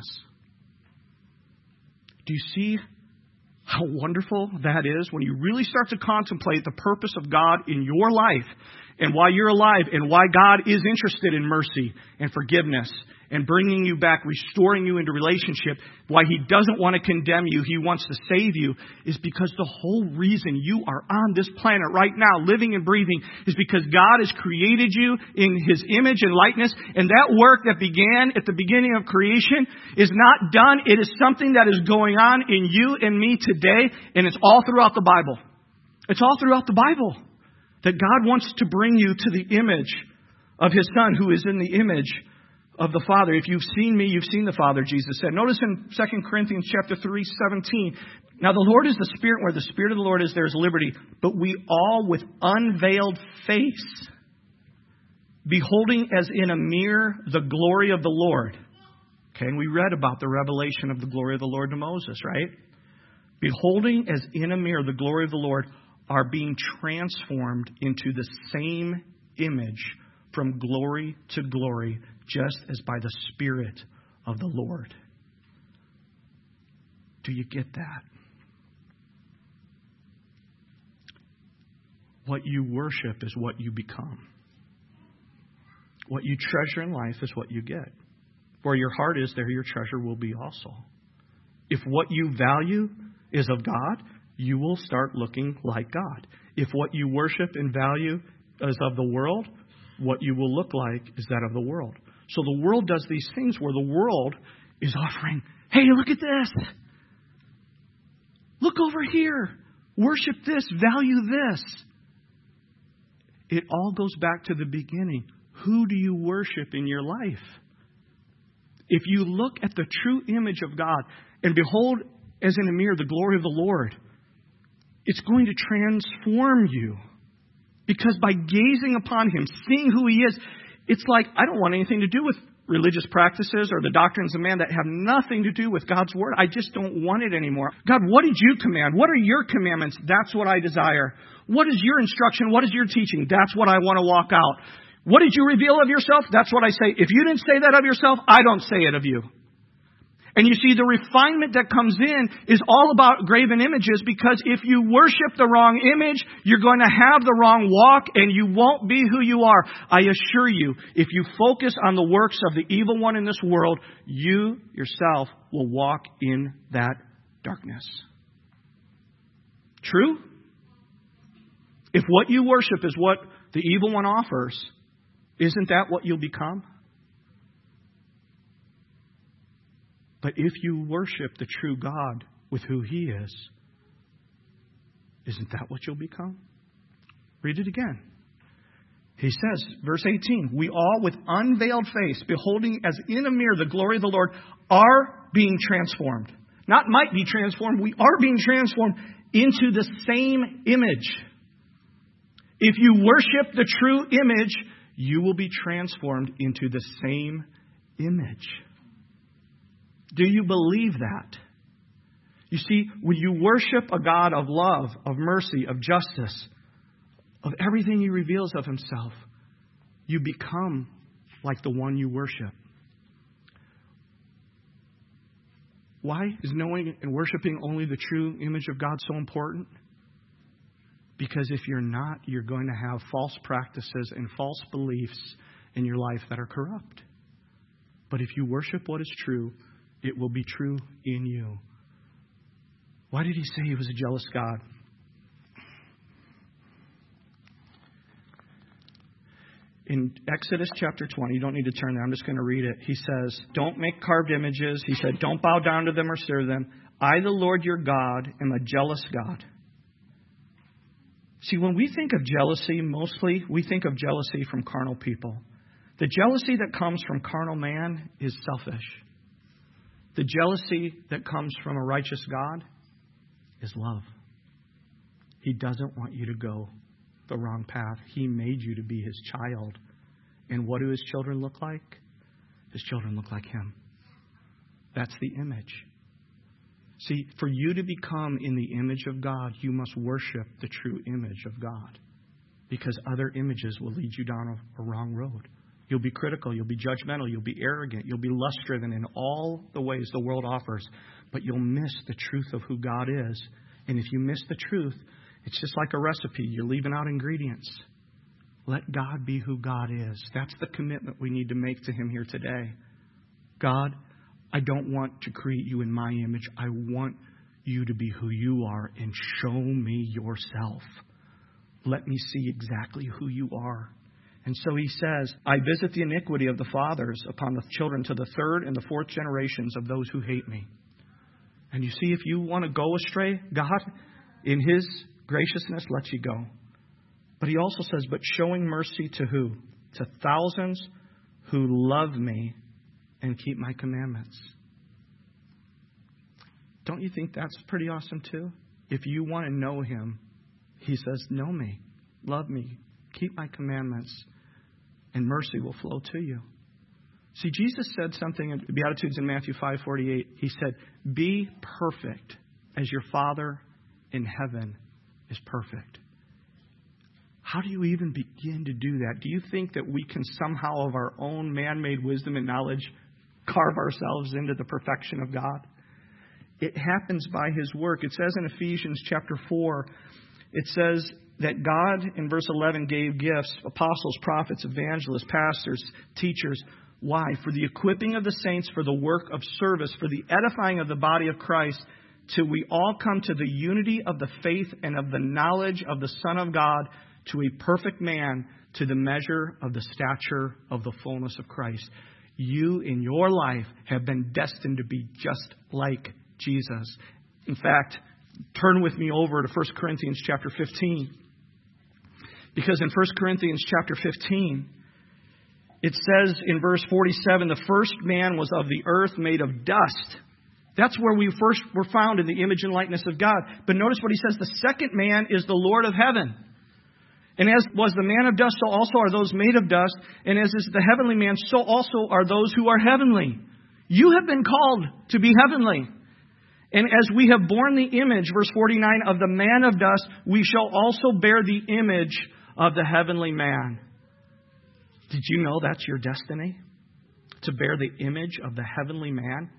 Do you see how wonderful that is when you really start to contemplate the purpose of God in your life and why you're alive and why God is interested in mercy and forgiveness and bringing you back, restoring you into relationship, why He doesn't want to condemn you, He wants to save you, is because the whole reason you are on this planet right now, living and breathing, is because God has created you in His image and likeness, and that work that began at the beginning of creation is not done. It is something that is going on in you and me today, and it's all throughout the Bible. It's all throughout the Bible that God wants to bring you to the image of His Son, who is in the image of the Father. If you've seen me, you've seen the Father, Jesus said. Notice in Second Corinthians chapter three, seventeen. Now the Lord is the Spirit. Where the Spirit of the Lord is, there is liberty. But we all with unveiled face, beholding as in a mirror the glory of the Lord. Okay, and we read about the revelation of the glory of the Lord to Moses, right? Beholding as in a mirror the glory of the Lord, are being transformed into the same image from glory to glory, just as by the Spirit of the Lord. Do you get that? What you worship is what you become. What you treasure in life is what you get. Where your heart is, there your treasure will be also. If what you value is of God, you will start looking like God. If what you worship and value is of the world, what you will look like is that of the world. So the world does these things where the world is offering, hey, look at this. Look over here. Worship this. Value this. It all goes back to the beginning. Who do you worship in your life? If you look at the true image of God and behold as in a mirror the glory of the Lord, it's going to transform you. Because by gazing upon Him, seeing who He is, it's like, I don't want anything to do with religious practices or the doctrines of man that have nothing to do with God's Word. I just don't want it anymore. God, what did you command? What are your commandments? That's what I desire. What is your instruction? What is your teaching? That's what I want to walk out. What did you reveal of yourself? That's what I say. If you didn't say that of yourself, I don't say it of you. And you see, the refinement that comes in is all about graven images, because if you worship the wrong image, you're going to have the wrong walk and you won't be who you are. I assure you, if you focus on the works of the evil one in this world, you yourself will walk in that darkness. True? If what you worship is what the evil one offers, isn't that what you'll become? But if you worship the true God with who He is, isn't that what you'll become? Read it again. He says, verse eighteen, we all with unveiled face, beholding as in a mirror the glory of the Lord, are being transformed. Not might be transformed, we are being transformed into the same image. If you worship the true image, you will be transformed into the same image. Do you believe that? You see, when you worship a God of love, of mercy, of justice, of everything He reveals of Himself, you become like the one you worship. Why is knowing and worshiping only the true image of God so important? Because if you're not, you're going to have false practices and false beliefs in your life that are corrupt. But if you worship what is true, it will be true in you. Why did He say He was a jealous God? In Exodus chapter twenty, you don't need to turn there, I'm just going to read it. He says, don't make carved images. He said, don't bow down to them or serve them. I, the Lord your God, am a jealous God. See, when we think of jealousy, mostly we think of jealousy from carnal people. The jealousy that comes from carnal man is selfish. The jealousy that comes from a righteous God is love. He doesn't want you to go the wrong path. He made you to be His child. And what do His children look like? His children look like Him. That's the image. See, for you to become in the image of God, you must worship the true image of God. Because other images will lead you down a, a wrong road. You'll be critical, you'll be judgmental, you'll be arrogant, you'll be lust-driven in all the ways the world offers. But you'll miss the truth of who God is. And if you miss the truth, it's just like a recipe. You're leaving out ingredients. Let God be who God is. That's the commitment we need to make to Him here today. God, I don't want to create you in my image. I want you to be who you are and show me yourself. Let me see exactly who you are. And so He says, I visit the iniquity of the fathers upon the children to the third and the fourth generations of those who hate me. And you see, if you want to go astray, God, in His graciousness, lets you go. But He also says, but showing mercy to who? To thousands who love me and keep my commandments. Don't you think that's pretty awesome too? If you want to know Him, He says, know me, love me, keep my commandments, and mercy will flow to you. See, Jesus said something in Beatitudes in Matthew five forty-eight. He said, be perfect as your Father in heaven is perfect. How do you even begin to do that? Do you think that we can somehow, of our own man-made wisdom and knowledge, carve ourselves into the perfection of God? It happens by His work. It says in Ephesians chapter four, it says that God, in verse eleven, gave gifts, apostles, prophets, evangelists, pastors, teachers. Why? For the equipping of the saints, for the work of service, for the edifying of the body of Christ, till we all come to the unity of the faith and of the knowledge of the Son of God, to a perfect man, to the measure of the stature of the fullness of Christ. You in your life have been destined to be just like Jesus. In fact, turn with me over to First Corinthians chapter fifteen. Because in First Corinthians chapter fifteen, it says in verse forty-seven, the first man was of the earth, made of dust. That's where we first were found, in the image and likeness of God. But notice what he says, the second man is the Lord of heaven. And as was the man of dust, so also are those made of dust. And as is the heavenly man, so also are those who are heavenly. You have been called to be heavenly. And as we have borne the image, verse forty-nine, of the man of dust, we shall also bear the image of the heavenly man. Did you know that's your destiny? To bear the image of the heavenly man?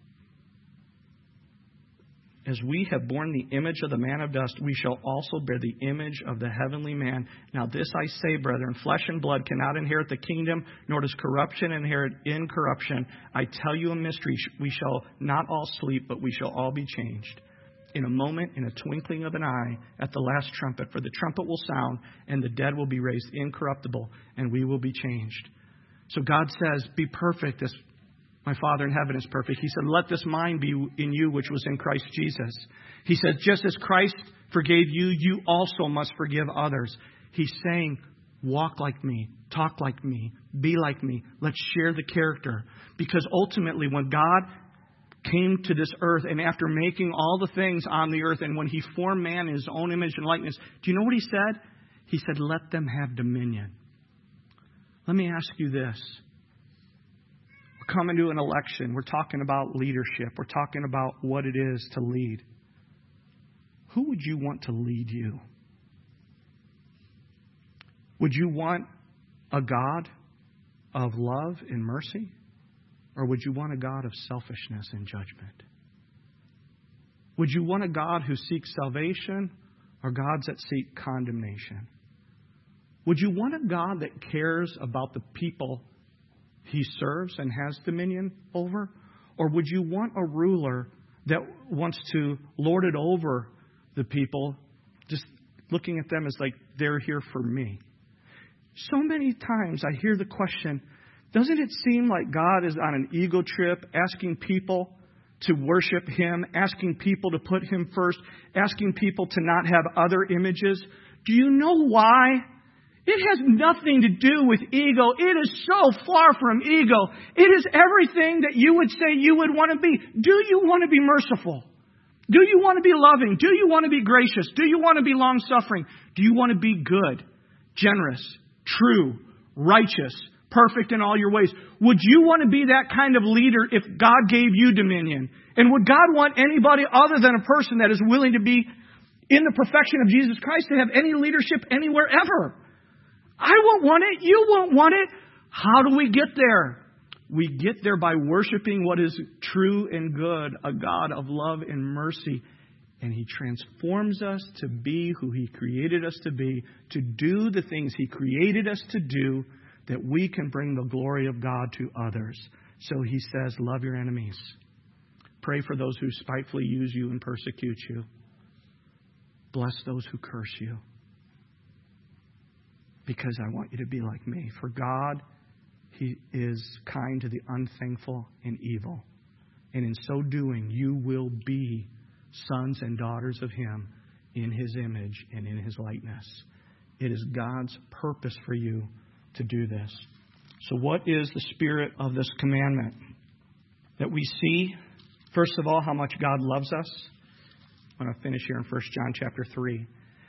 As we have borne the image of the man of dust, we shall also bear the image of the heavenly man. Now this I say, brethren, flesh and blood cannot inherit the kingdom, nor does corruption inherit incorruption. I tell you a mystery, we shall not all sleep, but we shall all be changed. In a moment, in a twinkling of an eye, at the last trumpet. For the trumpet will sound, and the dead will be raised incorruptible, and we will be changed. So God says, be perfect as my Father in heaven is perfect. He said, let this mind be in you, which was in Christ Jesus. He said, just as Christ forgave you, you also must forgive others. He's saying, walk like me, talk like me, be like me. Let's share the character. Because ultimately, when God came to this earth, and after making all the things on the earth, and when He formed man in His own image and likeness, do you know what He said? He said, let them have dominion. Let me ask you this. We're coming to an election. We're talking about leadership. We're talking about what it is to lead. Who would you want to lead you? Would you want a God of love and mercy? Or would you want a God of selfishness and judgment? Would you want a God who seeks salvation or gods that seek condemnation? Would you want a God that cares about the people He serves and has dominion over? Or would you want a ruler that wants to lord it over the people, just looking at them as like they're here for me? So many times I hear the question, doesn't it seem like God is on an ego trip, asking people to worship Him, asking people to put Him first, asking people to not have other images? Do you know why? It has nothing to do with ego. It is so far from ego. It is everything that you would say you would want to be. Do you want to be merciful? Do you want to be loving? Do you want to be gracious? Do you want to be long-suffering? Do you want to be good, generous, true, righteous, perfect in all your ways? Would you want to be that kind of leader if God gave you dominion? And would God want anybody other than a person that is willing to be in the perfection of Jesus Christ to have any leadership anywhere ever? I won't want it. You won't want it. How do we get there? We get there by worshiping what is true and good, a God of love and mercy. And He transforms us to be who He created us to be, to do the things He created us to do, that we can bring the glory of God to others. So He says, love your enemies. Pray for those who spitefully use you and persecute you. Bless those who curse you. Because I want you to be like me. For God, He is kind to the unthankful and evil. And in so doing, you will be sons and daughters of Him in His image and in His likeness. It is God's purpose for you to do this. So what is the spirit of this commandment? That we see, first of all, how much God loves us. I'm going to finish here in First John chapter three.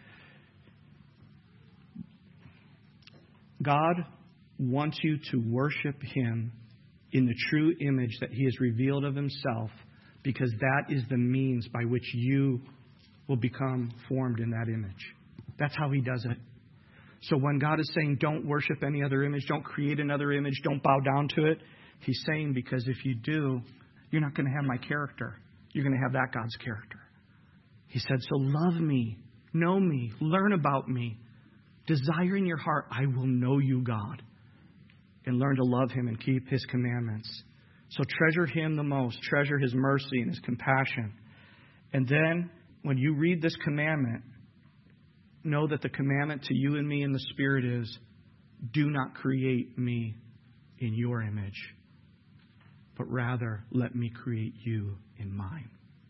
God wants you to worship Him in the true image that He has revealed of Himself, because that is the means by which you will become formed in that image. That's how He does it. So when God is saying, don't worship any other image, don't create another image, don't bow down to it, He's saying, because if you do, you're not going to have my character. You're going to have that God's character. He said, so love me, know me, learn about me. Desire in your heart, I will know you, God. And learn to love Him and keep His commandments. So treasure Him the most. Treasure His mercy and His compassion. And then, when you read this commandment, know that the commandment to you and me in the Spirit is, do not create me in your image, but rather let me create you in mine.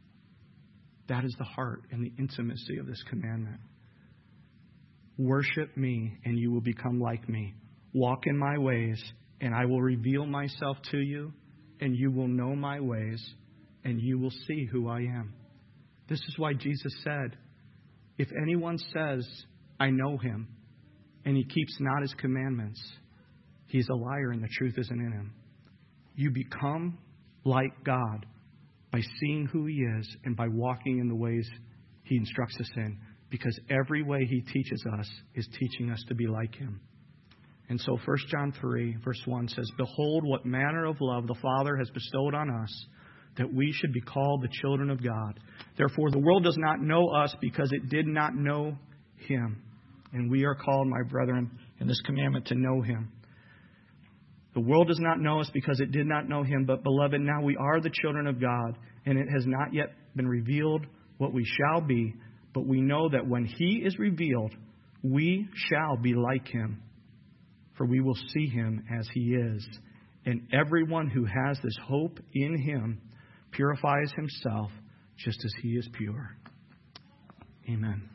That is the heart and the intimacy of this commandment. Worship me and you will become like me. Walk in my ways and I will reveal myself to you, and you will know my ways and you will see who I am. This is why Jesus said, if anyone says, I know Him, and he keeps not His commandments, he's a liar and the truth isn't in him. You become like God by seeing who He is and by walking in the ways He instructs us in. Because every way He teaches us is teaching us to be like Him. And so First John three, verse one says, behold, what manner of love the Father has bestowed on us, that we should be called the children of God. Therefore, the world does not know us because it did not know Him. And we are called, my brethren, in this commandment to know Him. The world does not know us because it did not know Him. But, beloved, now we are the children of God, and it has not yet been revealed what we shall be. But we know that when He is revealed, we shall be like Him. For we will see Him as He is. And everyone who has this hope in Him purifies himself just as He is pure. Amen.